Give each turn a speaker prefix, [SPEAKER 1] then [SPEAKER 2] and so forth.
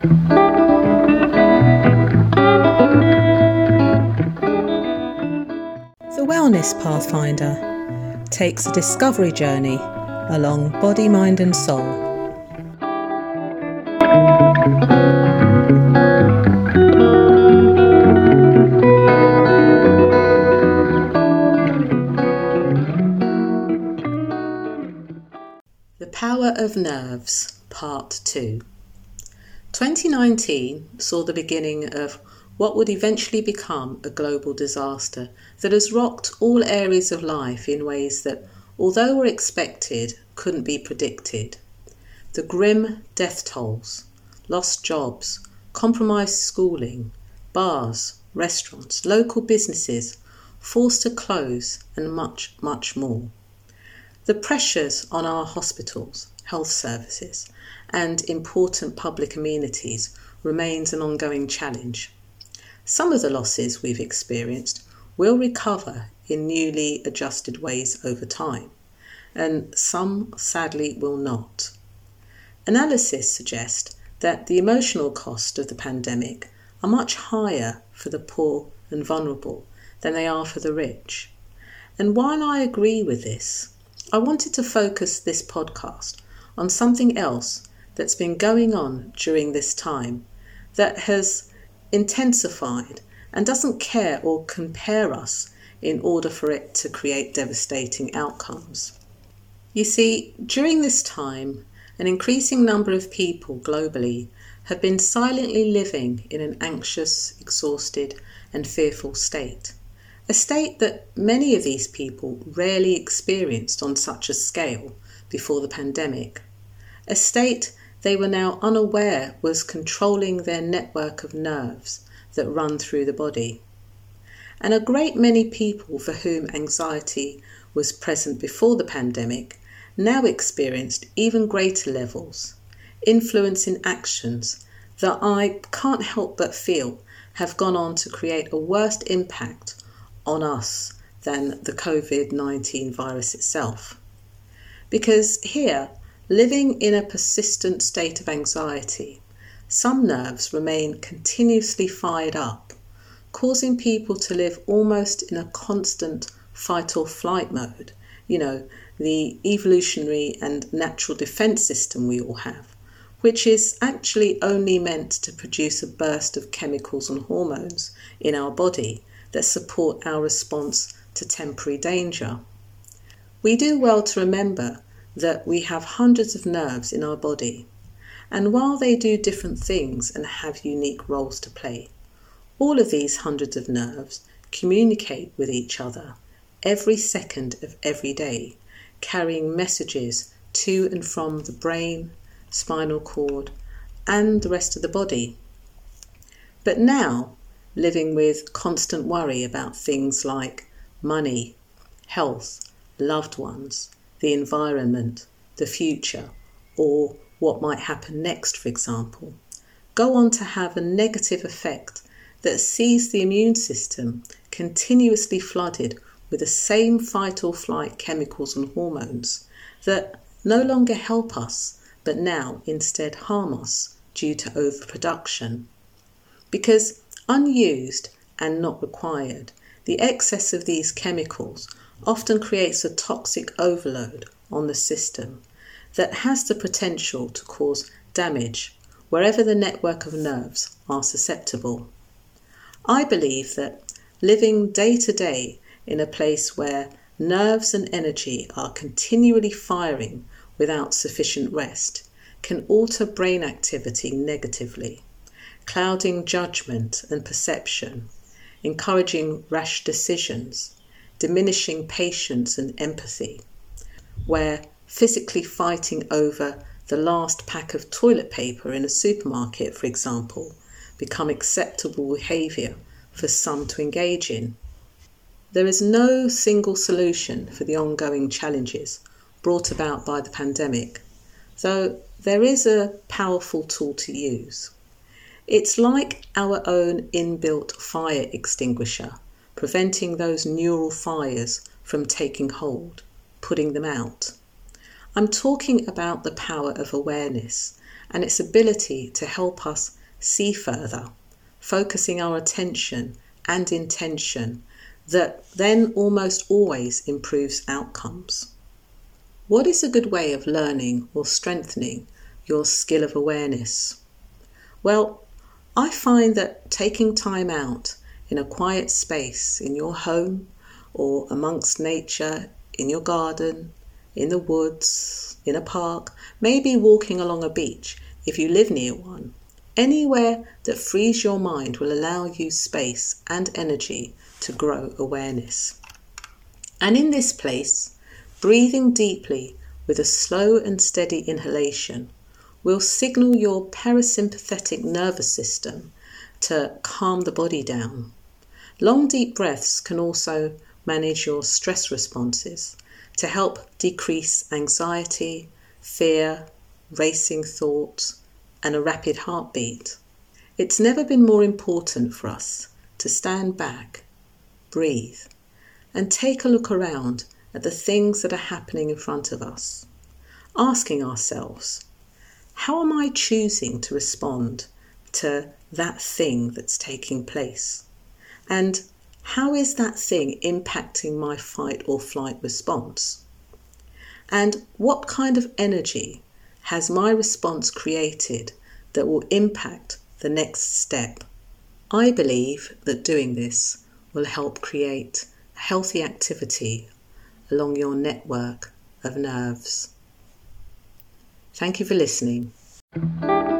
[SPEAKER 1] The Wellness Pathfinder takes a discovery journey along body, mind and soul. The Power of Nerves, Part 2. 2019 saw the beginning of what would eventually become a global disaster that has rocked all areas of life in ways that, although were expected, couldn't be predicted. The grim death tolls, lost jobs, compromised schooling, bars, restaurants, local businesses forced to close, and much, much more. The pressures on our hospitals, health services, and important public amenities remains an ongoing challenge. Some of the losses we've experienced will recover in newly adjusted ways over time, and some sadly will not. Analysis suggest that the emotional cost of the pandemic are much higher for the poor and vulnerable than they are for the rich. And while I agree with this, I wanted to focus this podcast on something else that's been going on during this time that has intensified and doesn't care or compare us in order for it to create devastating outcomes. You see, during this time, an increasing number of people globally have been silently living in an anxious, exhausted, and fearful state. A state that many of these people rarely experienced on such a scale before the pandemic. A state they were now unaware was controlling their network of nerves that run through the body. And a great many people for whom anxiety was present before the pandemic now experienced even greater levels, influencing actions that I can't help but feel have gone on to create a worse impact on us than the COVID-19 virus itself. Because here, living in a persistent state of anxiety, some nerves remain continuously fired up, causing people to live almost in a constant fight or flight mode. You know, the evolutionary and natural defense system we all have, which is actually only meant to produce a burst of chemicals and hormones in our body that support our response to temporary danger. We do well to remember that we have hundreds of nerves in our body, and while they do different things and have unique roles to play, all of these hundreds of nerves communicate with each other every second of every day, carrying messages to and from the brain, spinal cord, and the rest of the body. But now, living with constant worry about things like money, health, loved ones, the environment, the future, or what might happen next, for example, go on to have a negative effect that sees the immune system continuously flooded with the same fight or flight chemicals and hormones that no longer help us, but now instead harm us due to overproduction. Because unused and not required, the excess of these chemicals often creates a toxic overload on the system that has the potential to cause damage wherever the network of nerves are susceptible. I believe that living day to day in a place where nerves and energy are continually firing without sufficient rest can alter brain activity negatively, clouding judgment and perception, encouraging rash decisions, diminishing patience and empathy, where physically fighting over the last pack of toilet paper in a supermarket, for example, become acceptable behaviour for some to engage in. There is no single solution for the ongoing challenges brought about by the pandemic, though there is a powerful tool to use. It's like our own inbuilt fire extinguisher, preventing those neural fires from taking hold, putting them out. I'm talking about the power of awareness and its ability to help us see further, focusing our attention and intention that then almost always improves outcomes. What is a good way of learning or strengthening your skill of awareness? Well, I find that taking time out in a quiet space in your home or amongst nature, in your garden, in the woods, in a park, maybe walking along a beach if you live near one, anywhere that frees your mind will allow you space and energy to grow awareness. And in this place, breathing deeply with a slow and steady inhalation will signal your parasympathetic nervous system to calm the body down. Long deep breaths can also manage your stress responses to help decrease anxiety, fear, racing thoughts, and a rapid heartbeat. It's never been more important for us to stand back, breathe, and take a look around at the things that are happening in front of us, asking ourselves, how am I choosing to respond to that thing that's taking place? And how is that thing impacting my fight or flight response? And what kind of energy has my response created that will impact the next step? I believe that doing this will help create healthy activity along your network of nerves. Thank you for listening.